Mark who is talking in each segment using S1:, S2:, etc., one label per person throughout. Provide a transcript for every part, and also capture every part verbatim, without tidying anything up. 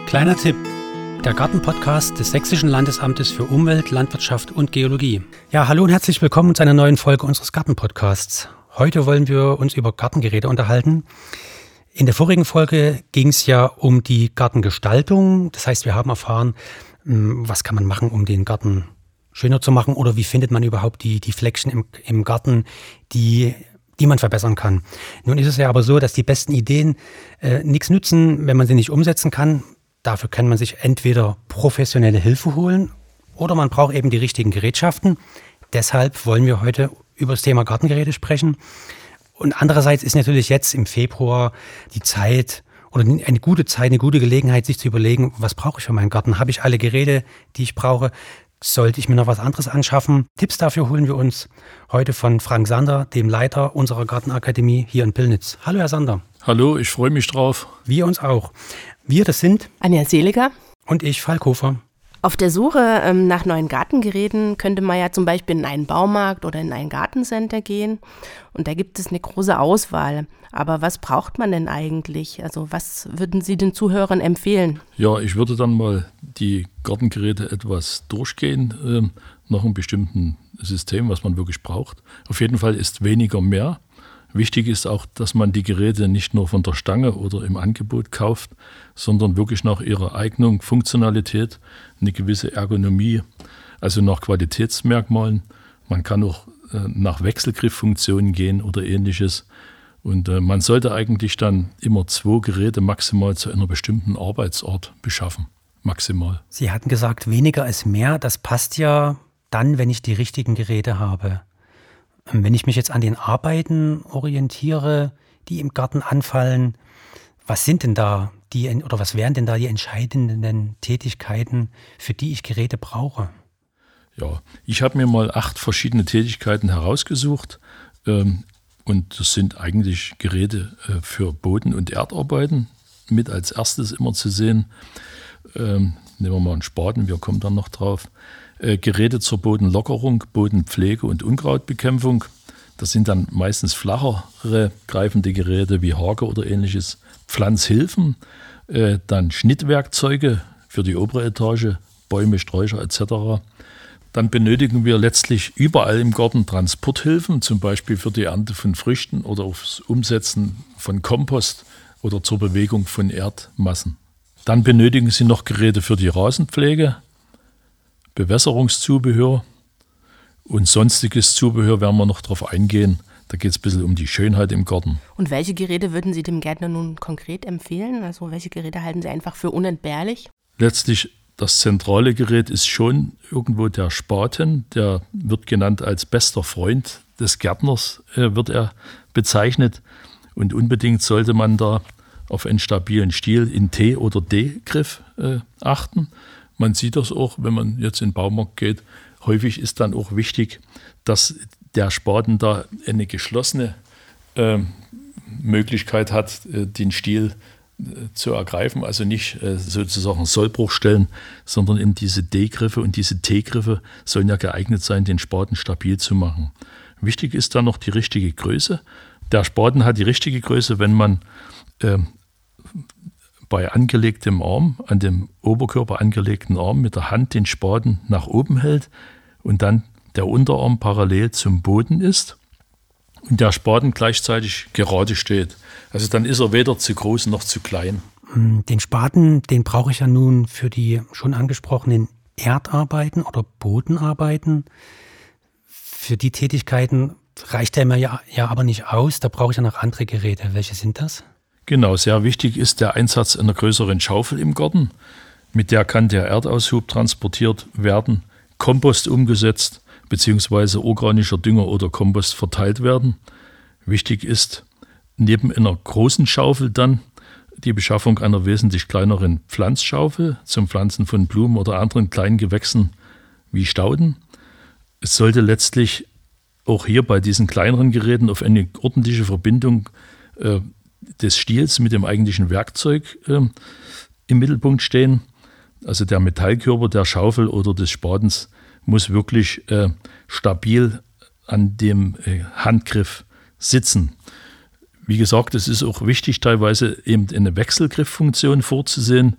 S1: Kleiner Tipp: Der Gartenpodcast des Sächsischen Landesamtes für Umwelt, Landwirtschaft und Geologie. Ja, hallo und herzlich willkommen zu einer neuen Folge unseres Gartenpodcasts. Heute wollen wir uns über Gartengeräte unterhalten. In der vorigen Folge ging es ja um die Gartengestaltung. Das heißt, wir haben erfahren, was kann man machen, um den Garten schöner zu machen, oder wie findet man überhaupt die, die Fleckchen im, im Garten, die, die man verbessern kann. Nun ist es ja aber so, dass die besten Ideen äh, nichts nützen, wenn man sie nicht umsetzen kann. Dafür kann man sich entweder professionelle Hilfe holen oder man braucht eben die richtigen Gerätschaften. Deshalb wollen wir heute über das Thema Gartengeräte sprechen. Und andererseits ist natürlich jetzt im Februar die Zeit oder eine gute Zeit, eine gute Gelegenheit, sich zu überlegen, was brauche ich für meinen Garten? Habe ich alle Geräte, die ich brauche? Sollte ich mir noch was anderes anschaffen? Tipps dafür holen wir uns heute von Frank Sander, dem Leiter unserer Gartenakademie hier in Pillnitz. Hallo, Herr Sander.
S2: Hallo, ich freue mich drauf.
S1: Wir uns auch. Wir, das sind
S3: Anja Seliger
S1: und ich, Falk Hofer.
S3: Auf der Suche ähm, nach neuen Gartengeräten könnte man ja zum Beispiel in einen Baumarkt oder in ein Gartencenter gehen. Und da gibt es eine große Auswahl. Aber was braucht man denn eigentlich? Also was würden Sie den Zuhörern empfehlen?
S2: Ja, ich würde dann mal die Gartengeräte etwas durchgehen, äh, nach einem bestimmten System, was man wirklich braucht. Auf jeden Fall ist weniger mehr. Wichtig ist auch, dass man die Geräte nicht nur von der Stange oder im Angebot kauft, sondern wirklich nach ihrer Eignung, Funktionalität, eine gewisse Ergonomie, also nach Qualitätsmerkmalen. Man kann auch äh, nach Wechselgrifffunktionen gehen oder ähnliches. Und äh, man sollte eigentlich dann immer zwei Geräte maximal zu einer bestimmten Arbeitsort beschaffen. Maximal.
S1: Sie hatten gesagt, weniger ist mehr. Das passt ja dann, wenn ich die richtigen Geräte habe. Wenn ich mich jetzt an den Arbeiten orientiere, die im Garten anfallen, was sind denn da die oder was wären denn da die entscheidenden Tätigkeiten, für die ich Geräte brauche?
S2: Ja, ich habe mir mal acht verschiedene Tätigkeiten herausgesucht, ähm, und das sind eigentlich Geräte äh, für Boden- und Erdarbeiten, mit als erstes immer zu sehen. Ähm, nehmen wir mal einen Spaten, wir kommen dann noch drauf. Äh, Geräte zur Bodenlockerung, Bodenpflege und Unkrautbekämpfung. Das sind dann meistens flachere greifende Geräte wie Hake oder ähnliches. Pflanzhilfen, äh, dann Schnittwerkzeuge für die obere Etage, Bäume, Sträucher et cetera. Dann benötigen wir letztlich überall im Garten Transporthilfen, zum Beispiel für die Ernte von Früchten oder aufs Umsetzen von Kompost oder zur Bewegung von Erdmassen. Dann benötigen Sie noch Geräte für die Rasenpflege, Bewässerungszubehör und sonstiges Zubehör werden wir noch drauf eingehen. Da geht es ein bisschen um die Schönheit im Garten.
S3: Und welche Geräte würden Sie dem Gärtner nun konkret empfehlen? Also welche Geräte halten Sie einfach für unentbehrlich?
S2: Letztlich das zentrale Gerät ist schon irgendwo der Spaten. Der wird genannt als bester Freund des Gärtners, äh, wird er bezeichnet. Und unbedingt sollte man da auf einen stabilen Stiel in T- oder D-Griff äh, achten. Man sieht das auch, wenn man jetzt in den Baumarkt geht. Häufig ist dann auch wichtig, dass der Spaten da eine geschlossene äh, Möglichkeit hat, äh, den Stiel äh, zu ergreifen. Also nicht äh, sozusagen Sollbruchstellen, sondern in diese D-Griffe und diese T-Griffe sollen ja geeignet sein, den Spaten stabil zu machen. Wichtig ist dann noch die richtige Größe. Der Spaten hat die richtige Größe, wenn man äh, bei angelegtem Arm, an dem Oberkörper angelegten Arm mit der Hand den Spaten nach oben hält und dann der Unterarm parallel zum Boden ist und der Spaten gleichzeitig gerade steht. Also dann ist er weder zu groß noch zu klein.
S1: Den Spaten, den brauche ich ja nun für die schon angesprochenen Erdarbeiten oder Bodenarbeiten. Für die Tätigkeiten reicht der mir ja, ja aber nicht aus, da brauche ich ja noch andere Geräte. Welche sind das?
S2: Genau, sehr wichtig ist der Einsatz einer größeren Schaufel im Garten. Mit der kann der Erdaushub transportiert werden, Kompost umgesetzt bzw. organischer Dünger oder Kompost verteilt werden. Wichtig ist neben einer großen Schaufel dann die Beschaffung einer wesentlich kleineren Pflanzschaufel zum Pflanzen von Blumen oder anderen kleinen Gewächsen wie Stauden. Es sollte letztlich auch hier bei diesen kleineren Geräten auf eine ordentliche Verbindung äh, des Stiels mit dem eigentlichen Werkzeug äh, im Mittelpunkt stehen. Also der Metallkörper der Schaufel oder des Spatens muss wirklich äh, stabil an dem äh, Handgriff sitzen. Wie gesagt, es ist auch wichtig, teilweise eben eine Wechselgrifffunktion vorzusehen.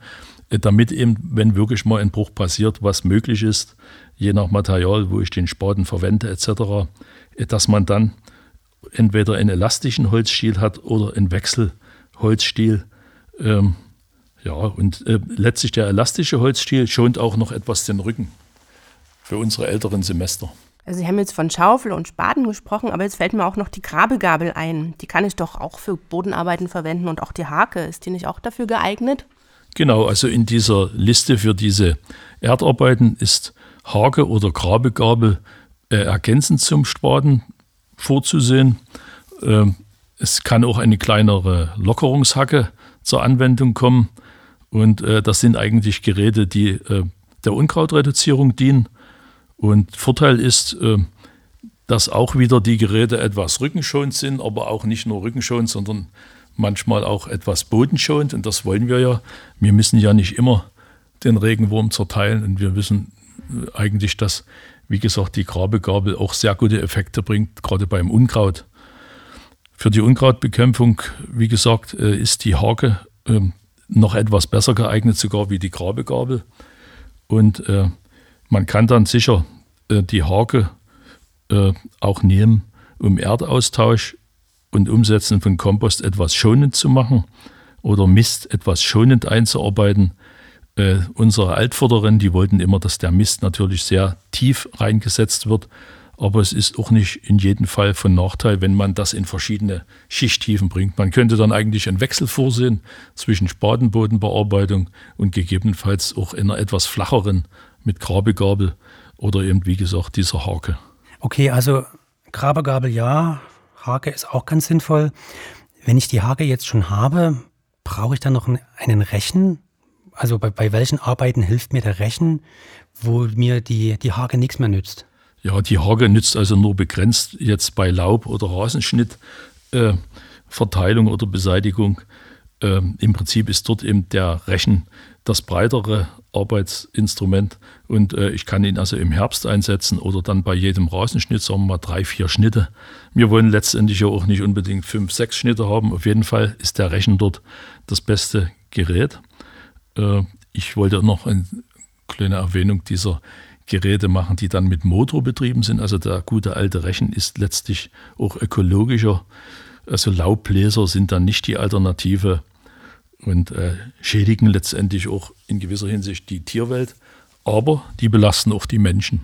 S2: damit eben, wenn wirklich mal ein Bruch passiert, was möglich ist, je nach Material, wo ich den Spaten verwende et cetera, dass man dann entweder einen elastischen Holzstiel hat oder einen Wechselholzstiel. Ähm, ja, und äh, letztlich der elastische Holzstiel schont auch noch etwas den Rücken für unsere älteren Semester.
S3: Also Sie haben jetzt von Schaufel und Spaten gesprochen, aber jetzt fällt mir auch noch die Grabegabel ein. Die kann ich doch auch für Bodenarbeiten verwenden und auch die Hake. Ist die nicht auch dafür geeignet?
S2: Genau, also in dieser Liste für diese Erdarbeiten ist Hake oder Grabegabel äh, ergänzend zum Spaten vorzusehen. Ähm, es kann auch eine kleinere Lockerungshacke zur Anwendung kommen. Und äh, das sind eigentlich Geräte, die äh, der Unkrautreduzierung dienen. Und Vorteil ist, äh, dass auch wieder die Geräte etwas rückenschonend sind, aber auch nicht nur rückenschonend, sondern manchmal auch etwas bodenschonend. Und das wollen wir ja. Wir müssen ja nicht immer den Regenwurm zerteilen. Und wir wissen eigentlich, dass, wie gesagt, die Grabegabel auch sehr gute Effekte bringt, gerade beim Unkraut. Für die Unkrautbekämpfung, wie gesagt, ist die Hake äh, noch etwas besser geeignet, sogar wie die Grabegabel. Und äh, man kann dann sicher äh, die Hake äh, auch nehmen, um Erdaustausch und Umsetzen von Kompost etwas schonend zu machen oder Mist etwas schonend einzuarbeiten. Äh, unsere Altvorderen, die wollten immer, dass der Mist natürlich sehr tief reingesetzt wird. Aber es ist auch nicht in jedem Fall von Nachteil, wenn man das in verschiedene Schichttiefen bringt. Man könnte dann eigentlich einen Wechsel vorsehen zwischen Spatenbodenbearbeitung und gegebenenfalls auch in einer etwas flacheren mit Grabegabel oder eben, wie gesagt, dieser Hake.
S1: Okay, also Grabegabel ja, Hake ist auch ganz sinnvoll. Wenn ich die Hake jetzt schon habe, brauche ich dann noch einen Rechen? Also bei, bei welchen Arbeiten hilft mir der Rechen, wo mir die, die Hake nichts mehr nützt?
S2: Ja, die Hake nützt also nur begrenzt jetzt bei Laub- oder Rasenschnitt, äh, Verteilung oder Beseitigung. Äh, Im Prinzip ist dort eben der Rechen das breitere Arbeitsinstrument und äh, ich kann ihn also im Herbst einsetzen oder dann bei jedem Rasenschnitt, sagen wir mal drei, vier Schnitte. Wir wollen letztendlich ja auch nicht unbedingt fünf, sechs Schnitte haben. Auf jeden Fall ist der Rechen dort das beste Gerät. Äh, ich wollte noch eine kleine Erwähnung dieser Geräte machen, die dann mit Motor betrieben sind. Also der gute alte Rechen ist letztlich auch ökologischer. Also Laubbläser sind dann nicht die Alternative und äh, schädigen letztendlich auch in gewisser Hinsicht die Tierwelt, aber die belasten auch die Menschen.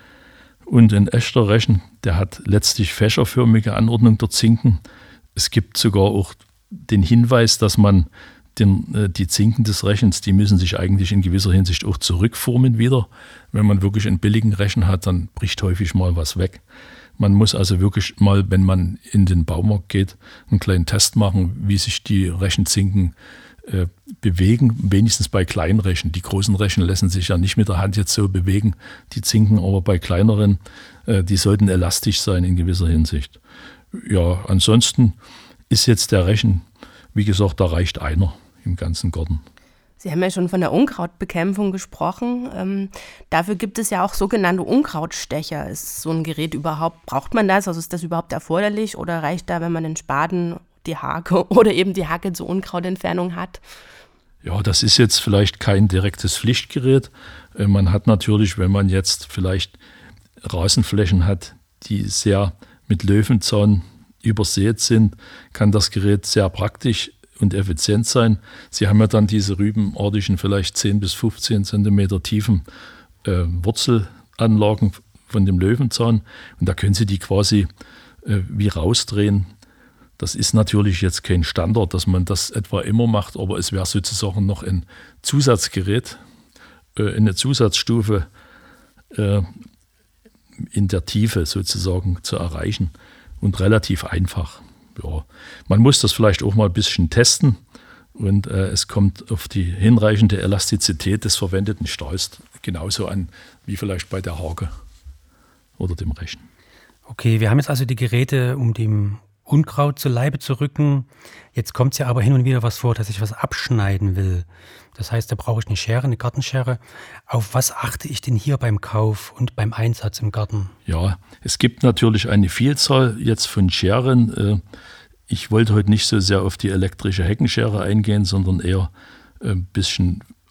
S2: Und ein echter Rechen, der hat letztlich fächerförmige Anordnung der Zinken. Es gibt sogar auch den Hinweis, dass man Den, die Zinken des Rechens, die müssen sich eigentlich in gewisser Hinsicht auch zurückformen wieder. Wenn man wirklich einen billigen Rechen hat, dann bricht häufig mal was weg. Man muss also wirklich mal, wenn man in den Baumarkt geht, einen kleinen Test machen, wie sich die Rechenzinken äh, bewegen, wenigstens bei kleinen Rechen. Die großen Rechen lassen sich ja nicht mit der Hand jetzt so bewegen, die Zinken, aber bei kleineren, äh, die sollten elastisch sein in gewisser Hinsicht. Ja, ansonsten ist jetzt der Rechen, wie gesagt, da reicht einer im ganzen Garten.
S3: Sie haben ja schon von der Unkrautbekämpfung gesprochen. Ähm, dafür gibt es ja auch sogenannte Unkrautstecher. Ist so ein Gerät überhaupt, braucht man das? Also ist das überhaupt erforderlich oder reicht da, wenn man den Spaten, die Hake oder eben die Hacke zur Unkrautentfernung hat?
S2: Ja, das ist jetzt vielleicht kein direktes Pflichtgerät. Äh, man hat natürlich, wenn man jetzt vielleicht Rasenflächen hat, die sehr mit Löwenzahn übersät sind, kann das Gerät sehr praktisch und effizient sein. Sie haben ja dann diese rübenartigen, vielleicht zehn bis fünfzehn Zentimeter tiefen äh, Wurzelanlagen von dem Löwenzahn und da können Sie die quasi äh, wie rausdrehen. Das ist natürlich jetzt kein Standard, dass man das etwa immer macht, aber es wäre sozusagen noch ein Zusatzgerät, äh, eine Zusatzstufe äh, in der Tiefe sozusagen zu erreichen. Und relativ einfach. Ja. Man muss das vielleicht auch mal ein bisschen testen und äh, es kommt auf die hinreichende Elastizität des verwendeten Stahls genauso an wie vielleicht bei der Hake oder dem Rechen.
S1: Okay, wir haben jetzt also die Geräte, um dem Unkraut zu Leibe zu rücken. Jetzt kommt es ja aber hin und wieder was vor, dass ich was abschneiden will. Das heißt, da brauche ich eine Schere, eine Gartenschere. Auf was achte ich denn hier beim Kauf und beim Einsatz im Garten?
S2: Ja, es gibt natürlich eine Vielzahl jetzt von Scheren. Ich wollte heute nicht so sehr auf die elektrische Heckenschere eingehen, sondern eher ein bisschen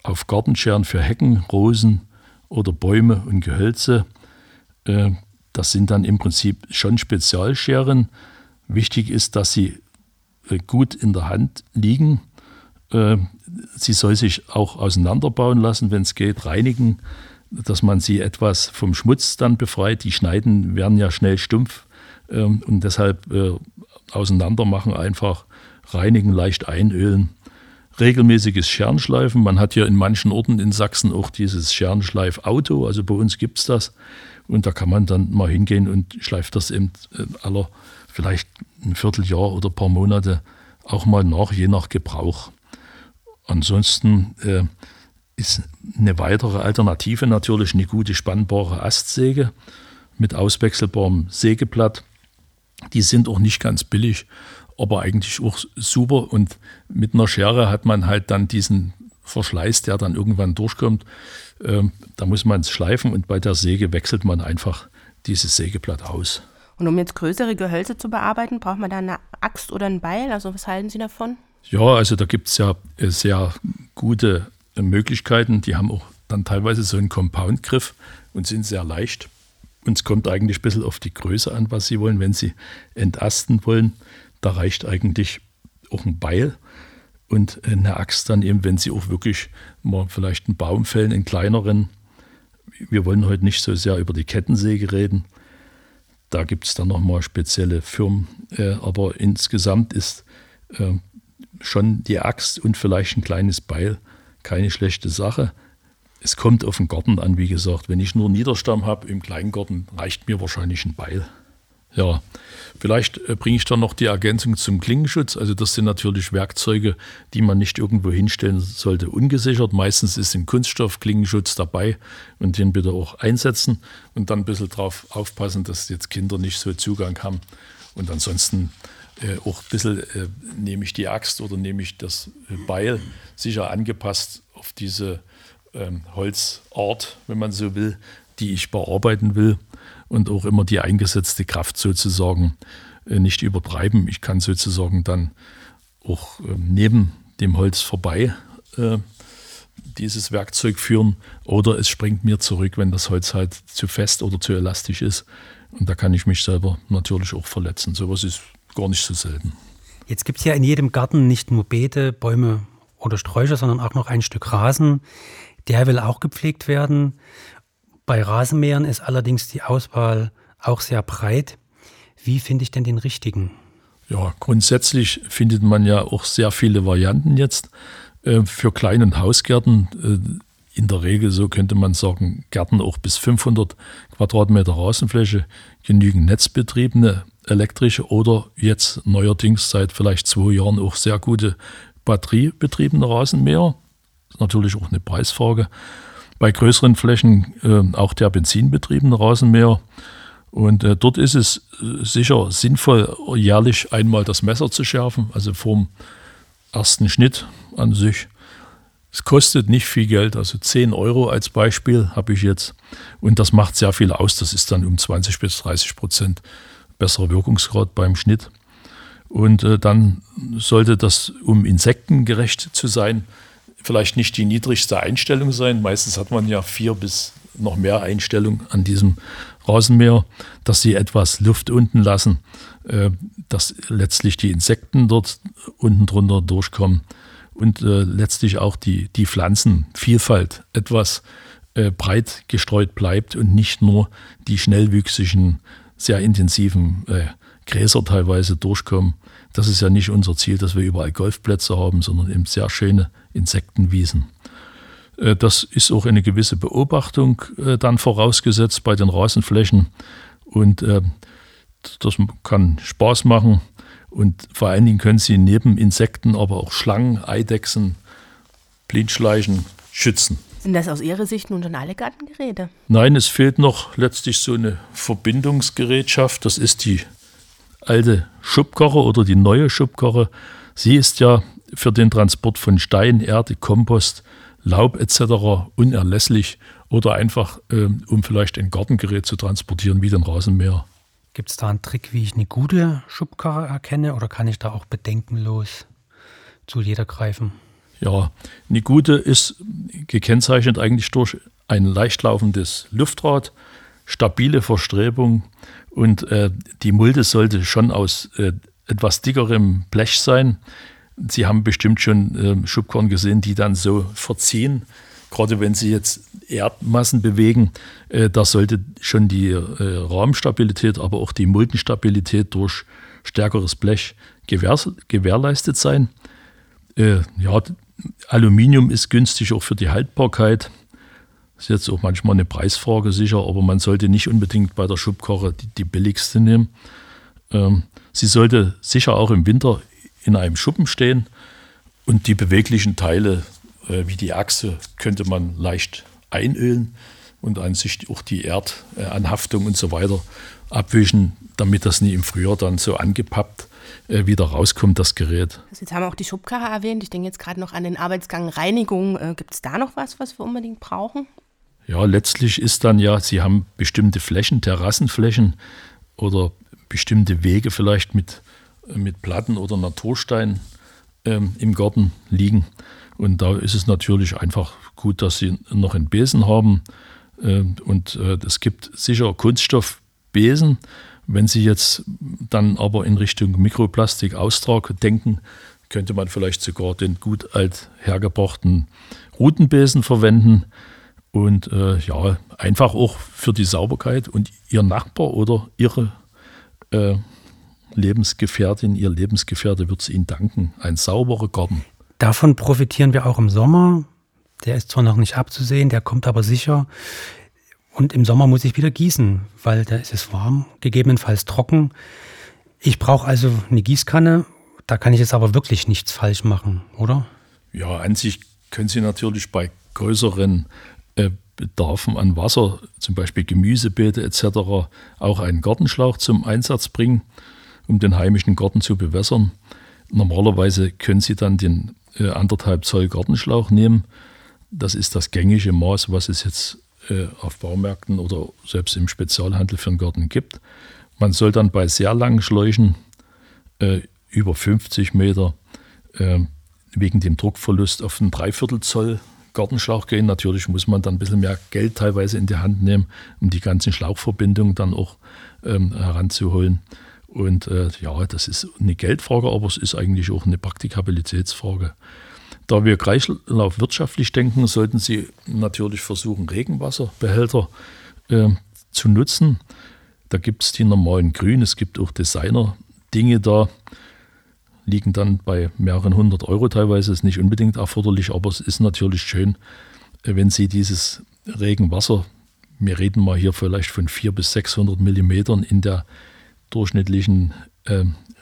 S2: auf Gartenscheren für Hecken, Rosen oder Bäume und Gehölze. Äh, das sind dann im Prinzip schon Spezialscheren. Wichtig ist, dass sie äh, gut in der Hand liegen. Äh, sie soll sich auch auseinanderbauen lassen, wenn es geht, reinigen, dass man sie etwas vom Schmutz dann befreit. Die Schneiden werden ja schnell stumpf äh, und deshalb äh, auseinander machen, einfach reinigen, leicht einölen. Regelmäßiges Scherenschleifen. Man hat hier in manchen Orten in Sachsen auch dieses Scherenschleifauto, also bei uns gibt es das. Und da kann man dann mal hingehen und schleift das eben aller vielleicht ein Vierteljahr oder ein paar Monate auch mal nach, je nach Gebrauch. Ansonsten äh, ist eine weitere Alternative natürlich eine gute spannbare Astsäge mit auswechselbarem Sägeblatt. Die sind auch nicht ganz billig, aber eigentlich auch super. Und mit einer Schere hat man halt dann diesen Verschleiß, der dann irgendwann durchkommt. Ähm, da muss man es schleifen und bei der Säge wechselt man einfach dieses Sägeblatt aus.
S3: Und um jetzt größere Gehölze zu bearbeiten, braucht man da eine Axt oder ein Beil? Also was halten Sie davon?
S2: Ja, also da gibt es ja sehr gute Möglichkeiten. Die haben auch dann teilweise so einen Compound-Griff und sind sehr leicht. Und es kommt eigentlich ein bisschen auf die Größe an, was Sie wollen. Wenn Sie entasten wollen, da reicht eigentlich auch ein Beil und eine Axt dann eben, wenn Sie auch wirklich mal vielleicht einen Baum fällen, einen kleineren. Wir wollen heute nicht so sehr über die Kettensäge reden. Da gibt es dann nochmal spezielle Firmen. Aber insgesamt ist schon die Axt und vielleicht ein kleines Beil keine schlechte Sache. Es kommt auf den Garten an, wie gesagt. Wenn ich nur Niederstamm habe im Kleingarten, reicht mir wahrscheinlich ein Beil. Ja, vielleicht äh, bringe ich dann noch die Ergänzung zum Klingenschutz. Also das sind natürlich Werkzeuge, die man nicht irgendwo hinstellen sollte, ungesichert. Meistens ist ein Kunststoff-Klingenschutz dabei und den bitte auch einsetzen und dann ein bisschen drauf aufpassen, dass jetzt Kinder nicht so Zugang haben. Und ansonsten äh, auch ein bisschen äh, nehme ich die Axt oder nehme ich das Beil sicher angepasst auf diese ähm, Holzart, wenn man so will, die ich bearbeiten will. Und auch immer die eingesetzte Kraft sozusagen äh, nicht übertreiben. Ich kann sozusagen dann auch äh, neben dem Holz vorbei äh, dieses Werkzeug führen oder es springt mir zurück, wenn das Holz halt zu fest oder zu elastisch ist. Und da kann ich mich selber natürlich auch verletzen. Sowas ist gar nicht so selten.
S1: Jetzt gibt es ja in jedem Garten nicht nur Beete, Bäume oder Sträucher, sondern auch noch ein Stück Rasen. Der will auch gepflegt werden. Bei Rasenmähern ist allerdings die Auswahl auch sehr breit. Wie finde ich denn den richtigen?
S2: Ja, grundsätzlich findet man ja auch sehr viele Varianten jetzt äh, für kleine Hausgärten. Äh, in der Regel, so könnte man sagen, Gärten auch bis fünfhundert Quadratmeter Rasenfläche, genügend netzbetriebene, elektrische oder jetzt neuerdings seit vielleicht zwei Jahren auch sehr gute batteriebetriebene Rasenmäher. Das ist natürlich auch eine Preisfrage. Bei größeren Flächen äh, auch der benzinbetriebene Rasenmäher. Und äh, dort ist es äh, sicher sinnvoll, jährlich einmal das Messer zu schärfen, also vorm ersten Schnitt an sich. Es kostet nicht viel Geld, also zehn Euro als Beispiel habe ich jetzt. Und das macht sehr viel aus. Das ist dann um zwanzig bis dreißig Prozent besserer Wirkungsgrad beim Schnitt. Und äh, dann sollte das, um insektengerecht zu sein, vielleicht nicht die niedrigste Einstellung sein. Meistens hat man ja vier bis noch mehr Einstellungen an diesem Rasenmäher, dass sie etwas Luft unten lassen, äh, dass letztlich die Insekten dort unten drunter durchkommen und äh, letztlich auch die, die Pflanzenvielfalt etwas äh, breit gestreut bleibt und nicht nur die schnellwüchsigen, sehr intensiven äh, Gräser teilweise durchkommen. Das ist ja nicht unser Ziel, dass wir überall Golfplätze haben, sondern eben sehr schöne Insektenwiesen. Das ist auch eine gewisse Beobachtung dann vorausgesetzt bei den Rasenflächen und das kann Spaß machen und vor allen Dingen können sie neben Insekten aber auch Schlangen, Eidechsen, Blindschleichen schützen.
S3: Sind das aus Ihrer Sicht nun schon alle Gartengeräte?
S2: Nein, es fehlt noch letztlich so eine Verbindungsgerätschaft, das ist die alte Schubkarre oder die neue Schubkarre. Sie ist ja für den Transport von Stein, Erde, Kompost, Laub et cetera unerlässlich oder einfach, ähm, um vielleicht ein Gartengerät zu transportieren wie den Rasenmäher.
S1: Gibt es da einen Trick, wie ich eine gute Schubkarre erkenne oder kann ich da auch bedenkenlos zu jeder greifen?
S2: Ja, eine gute ist gekennzeichnet eigentlich durch ein leicht laufendes Luftrad, stabile Verstrebung und äh, die Mulde sollte schon aus äh, etwas dickerem Blech sein. Sie haben bestimmt schon äh, Schubkarren gesehen, die dann so verziehen. Gerade wenn Sie jetzt Erdmassen bewegen, äh, da sollte schon die äh, Rahmenstabilität, aber auch die Muldenstabilität durch stärkeres Blech gewähr, gewährleistet sein. Äh, ja, Aluminium ist günstig auch für die Haltbarkeit. Ist jetzt auch manchmal eine Preisfrage sicher, aber man sollte nicht unbedingt bei der Schubkarre die, die billigste nehmen. Ähm, sie sollte sicher auch im Winter in einem Schuppen stehen und die beweglichen Teile, äh, wie die Achse, könnte man leicht einölen und an sich auch die Erdanhaftung und so weiter abwischen, damit das nie im Frühjahr dann so angepappt äh, wieder rauskommt, das Gerät.
S3: Also jetzt haben wir auch die Schubkarre erwähnt. Ich denke jetzt gerade noch an den Arbeitsgang Reinigung. Äh, Gibt es da noch was, was wir unbedingt brauchen?
S2: Ja, letztlich ist dann ja, Sie haben bestimmte Flächen, Terrassenflächen oder bestimmte Wege vielleicht mit, mit Platten oder Naturstein ähm, im Garten liegen. Und da ist es natürlich einfach gut, dass Sie noch einen Besen haben. Ähm, und äh, es gibt sicher Kunststoffbesen. Wenn Sie jetzt dann aber in Richtung Mikroplastik-Austrag denken, könnte man vielleicht sogar den gut alt hergebrachten Routenbesen verwenden. Und äh, ja, einfach auch für die Sauberkeit. Und Ihr Nachbar oder Ihre äh, Lebensgefährtin, Ihr Lebensgefährte wird es Ihnen danken. Ein sauberer Garten.
S1: Davon profitieren wir auch im Sommer. Der ist zwar noch nicht abzusehen, der kommt aber sicher. Und im Sommer muss ich wieder gießen, weil da ist es warm, gegebenenfalls trocken. Ich brauche also eine Gießkanne. Da kann ich jetzt aber wirklich nichts falsch machen, oder?
S2: Ja, an sich können Sie natürlich bei größeren Bedarfen an Wasser, zum Beispiel Gemüsebeete et cetera, auch einen Gartenschlauch zum Einsatz bringen, um den heimischen Garten zu bewässern. Normalerweise können Sie dann den äh, anderthalb Zoll Gartenschlauch nehmen. Das ist das gängige Maß, was es jetzt äh, auf Baumärkten oder selbst im Spezialhandel für den Garten gibt. Man soll dann bei sehr langen Schläuchen äh, über fünfzig Meter äh, wegen dem Druckverlust auf einen Dreiviertel Zoll Gartenschlauch gehen. Natürlich muss man dann ein bisschen mehr Geld teilweise in die Hand nehmen, um die ganzen Schlauchverbindungen dann auch ähm, heranzuholen. Und äh, ja, das ist eine Geldfrage, aber es ist eigentlich auch eine Praktikabilitätsfrage. Da wir kreislaufwirtschaftlich denken, sollten Sie natürlich versuchen, Regenwasserbehälter äh, zu nutzen. Da gibt es die normalen Grün, es gibt auch Designer-Dinge da, liegen dann bei mehreren hundert Euro teilweise, ist nicht unbedingt erforderlich, aber es ist natürlich schön, wenn Sie dieses Regenwasser, wir reden mal hier vielleicht von vierhundert bis sechshundert Millimetern in der durchschnittlichen äh,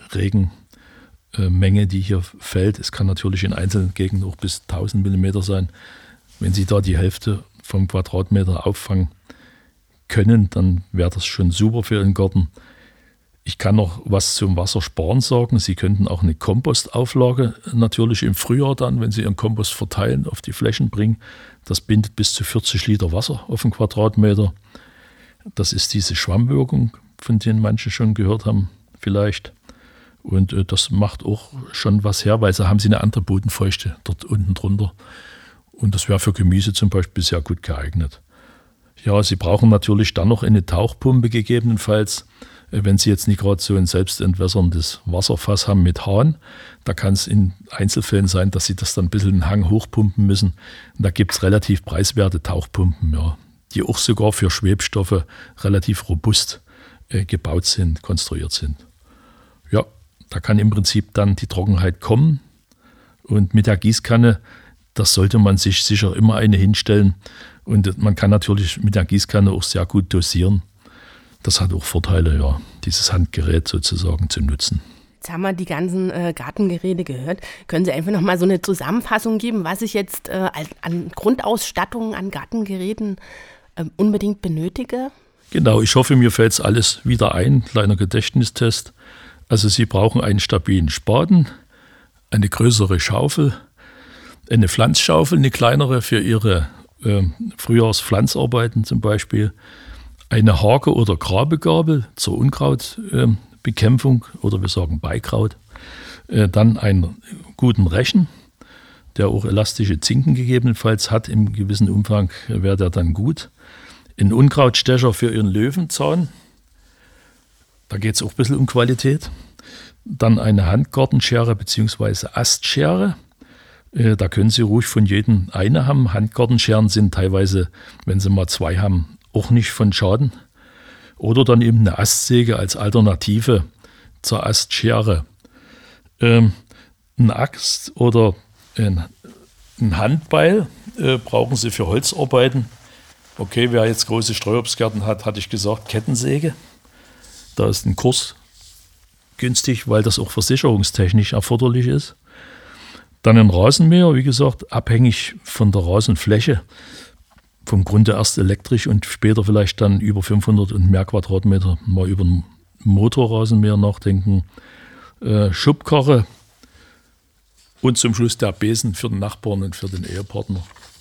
S2: Regenmenge, äh, die hier fällt. Es kann natürlich in einzelnen Gegenden auch bis tausend Millimeter sein. Wenn Sie da die Hälfte vom Quadratmeter auffangen können, dann wäre das schon super für Ihren Garten. Ich kann noch was zum Wassersparen sagen. Sie könnten auch eine Kompostauflage natürlich im Frühjahr dann, wenn Sie Ihren Kompost verteilen, auf die Flächen bringen. Das bindet bis zu vierzig Liter Wasser auf den Quadratmeter. Das ist diese Schwammwirkung, von denen manche schon gehört haben vielleicht. Und äh, das macht auch schon was her, weil so haben Sie eine andere Bodenfeuchte dort unten drunter. Und das wäre für Gemüse zum Beispiel sehr gut geeignet. Ja, Sie brauchen natürlich dann noch eine Tauchpumpe gegebenenfalls. Wenn Sie jetzt nicht gerade so ein selbstentwässerndes Wasserfass haben mit Hahn, da kann es in Einzelfällen sein, dass Sie das dann ein bisschen den Hang hochpumpen müssen. Und da gibt es relativ preiswerte Tauchpumpen, ja, die auch sogar für Schwebstoffe relativ robust äh, gebaut sind, konstruiert sind. Ja, da kann im Prinzip dann die Trockenheit kommen. Und mit der Gießkanne, das sollte man sich sicher immer eine hinstellen. Und man kann natürlich mit der Gießkanne auch sehr gut dosieren. Das hat auch Vorteile, ja, dieses Handgerät sozusagen zu nutzen.
S3: Jetzt haben wir die ganzen äh, Gartengeräte gehört. Können Sie einfach noch mal so eine Zusammenfassung geben, was ich jetzt äh, an Grundausstattung, an Gartengeräten äh, unbedingt benötige?
S2: Genau, ich hoffe, mir fällt es alles wieder ein. Kleiner Gedächtnistest. Also Sie brauchen einen stabilen Spaten, eine größere Schaufel, eine Pflanzschaufel, eine kleinere für Ihre äh, Frühjahrspflanzarbeiten zum Beispiel, eine Hake- oder Grabegabel zur Unkrautbekämpfung äh, oder wir sagen Beikraut. Äh, dann einen guten Rechen, der auch elastische Zinken gegebenenfalls hat, im gewissen Umfang wäre der dann gut. Ein Unkrautstecher für Ihren Löwenzahn, da geht es auch ein bisschen um Qualität. Dann eine Handgartenschere bzw. Astschere. Da können Sie ruhig von jedem eine haben. Handgartenscheren sind teilweise, wenn Sie mal zwei haben, auch nicht von Schaden. Oder dann eben eine Astsäge als Alternative zur Astschere. Ähm, eine Axt oder ein, ein Handbeil äh, brauchen Sie für Holzarbeiten. Okay, wer jetzt große Streuobstgärten hat, hatte ich gesagt, Kettensäge. Da ist ein Kurs günstig, weil das auch versicherungstechnisch erforderlich ist. Dann ein Rasenmäher, wie gesagt, abhängig von der Rasenfläche. Vom Grunde erst elektrisch und später vielleicht dann über fünfhundert und mehr Quadratmeter mal über einen Motorrasenmäher nachdenken. Äh, Schubkarre und zum Schluss der Besen für den Nachbarn und für den Ehepartner.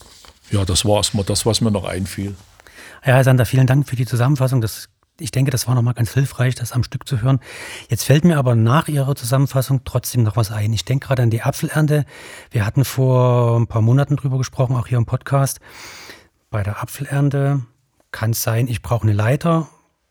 S2: Ja, das war erstmal das, was mir noch einfiel.
S1: Ja, Herr Sander, vielen Dank für die Zusammenfassung. Das Ich denke, das war nochmal ganz hilfreich, das am Stück zu hören. Jetzt fällt mir aber nach Ihrer Zusammenfassung trotzdem noch was ein. Ich denke gerade an die Apfelernte. Wir hatten vor ein paar Monaten drüber gesprochen, auch hier im Podcast. Bei der Apfelernte kann es sein, ich brauche eine Leiter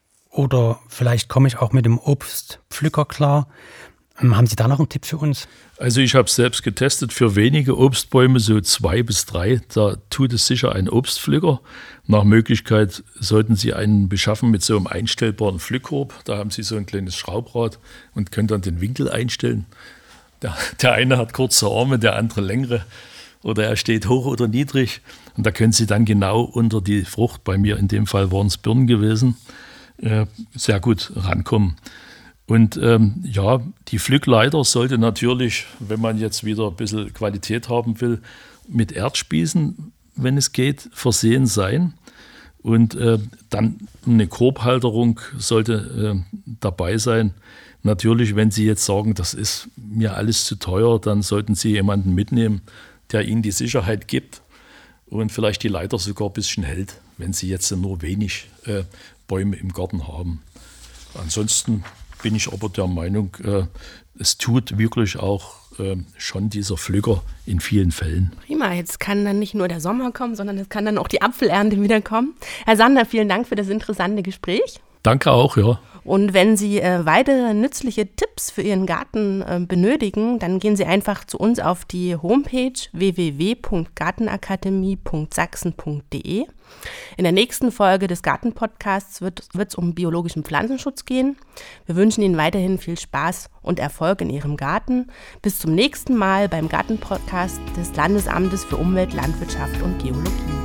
S1: oder vielleicht komme ich auch mit dem Obstpflücker klar. Haben Sie da noch einen Tipp für uns?
S2: Also ich habe es selbst getestet, für wenige Obstbäume, so zwei bis drei, da tut es sicher ein Obstpflücker. Nach Möglichkeit sollten Sie einen beschaffen mit so einem einstellbaren Pflückkorb. Da haben Sie so ein kleines Schraubrad und können dann den Winkel einstellen. Der, der eine hat kurze Arme, der andere längere. Oder er steht hoch oder niedrig. Und da können Sie dann genau unter die Frucht, bei mir in dem Fall waren es Birnen gewesen, äh, sehr gut rankommen. Und ähm, ja, die Pflückleiter sollte natürlich, wenn man jetzt wieder ein bisschen Qualität haben will, mit Erdspießen, wenn es geht, versehen sein. Und äh, dann eine Korbhalterung sollte äh, dabei sein. Natürlich, wenn Sie jetzt sagen, das ist mir alles zu teuer, dann sollten Sie jemanden mitnehmen, der Ihnen die Sicherheit gibt und vielleicht die Leiter sogar ein bisschen hält, wenn Sie jetzt nur wenig äh, Bäume im Garten haben. Ansonsten bin ich aber der Meinung, äh, es tut wirklich auch äh, schon dieser Pflücker in vielen Fällen.
S3: Prima, jetzt kann dann nicht nur der Sommer kommen, sondern es kann dann auch die Apfelernte wieder kommen. Herr Sander, vielen Dank für das interessante Gespräch.
S2: Danke auch, ja.
S3: Und wenn Sie äh, weitere nützliche Tipps für Ihren Garten äh, benötigen, dann gehen Sie einfach zu uns auf die Homepage w w w punkt gartenakademie punkt sachsen punkt d e. In der nächsten Folge des Gartenpodcasts wird es um biologischen Pflanzenschutz gehen. Wir wünschen Ihnen weiterhin viel Spaß und Erfolg in Ihrem Garten. Bis zum nächsten Mal beim Gartenpodcast des Landesamtes für Umwelt, Landwirtschaft und Geologie.